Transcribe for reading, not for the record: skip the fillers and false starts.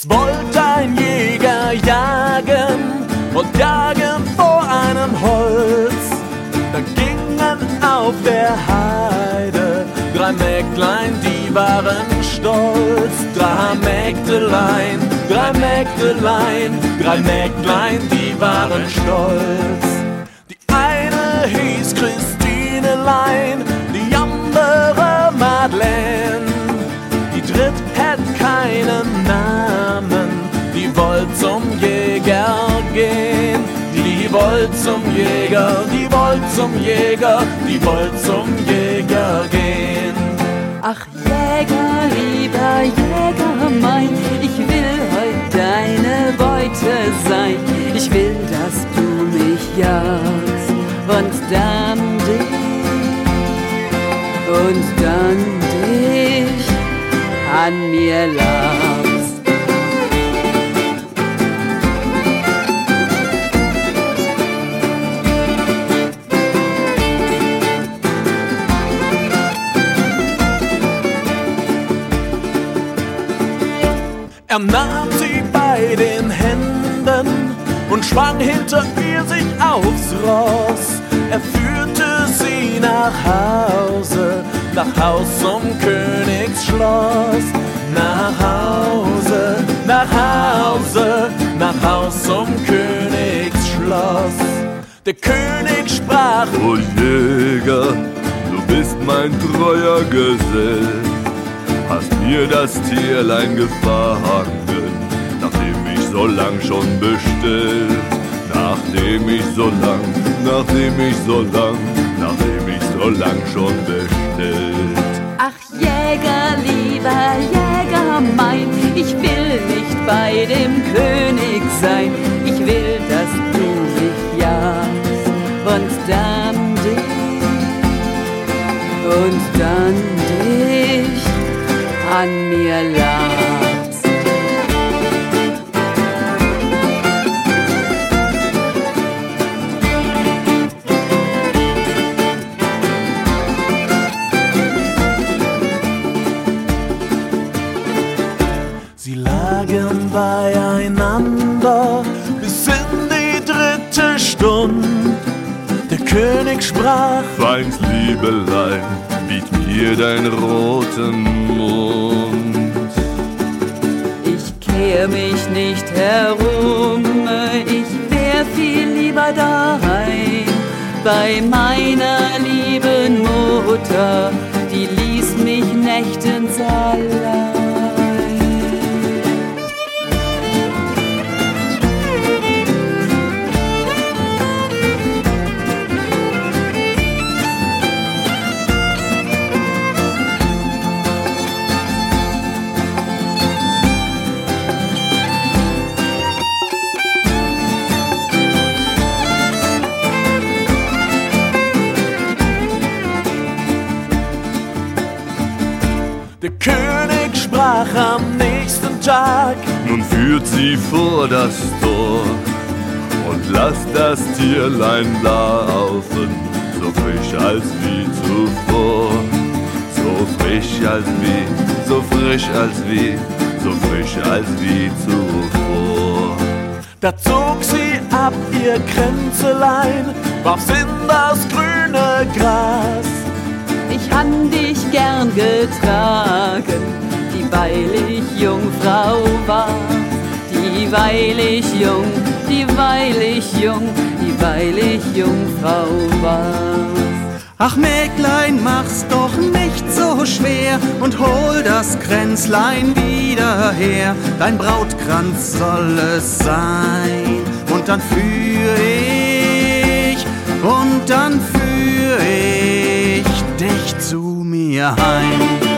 Es wollte ein Jäger jagen und jagen vor einem Holz. Da gingen auf der Heide 3 Mägdlein, die waren stolz. 3 Mägdelein, 3 Mägdelein, 3 Mägdlein, die waren stolz. Die eine hieß Christinelein, die andere Madeleine. Die dritte hätt keinen Namen, die wollt zum Jäger gehen. Die wollt zum Jäger, die wollt zum Jäger, die wollt zum Jäger gehen. Ach Jäger, lieber Jäger mein, ich will heut deine Beute sein. Ich will, dass du mich jagst und dann dich an mir lachst. Er nahm sie bei den Händen und schwang hinter ihr sich aufs Ross. Er führte sie nach Haus zum Königsschloss. Nach Hause, nach Hause, nach Haus zum Königsschloss. Der König sprach: O Jäger, du bist mein treuer Gesell, hast mir das Tierlein gefangen, nachdem ich so lang schon bestellt. Nachdem ich so lang schon bestellt. Ach Jäger, lieber Jäger mein, ich will nicht bei dem König sein. Ich will, dass du mich jagst und dann dich an mir lachst. Sie lagen beieinander bis in die 3. Stunde. Der König sprach: Feins Liebelein, biet mir dein roten Mund. Ich kehr mich nicht herum, ich wär viel lieber daheim bei meiner lieben Mutter, die ließ mich nächtens allein. Der König sprach am nächsten Tag: Nun führt sie vor das Tor und lasst das Tierlein laufen, so frisch als wie zuvor. So frisch als wie, so frisch als wie, so frisch als wie zuvor. Da zog sie ab ihr Kränzelein, warf's in das grüne Gras. Ich han dich gern getragen, dieweil ich Jungfrau war. Dieweil ich Jungfrau war. Ach Mäglein, mach's doch nicht so schwer und hol das Kränzlein wieder her. Dein Brautkranz soll es sein und dann führ ich dich zu mir heim.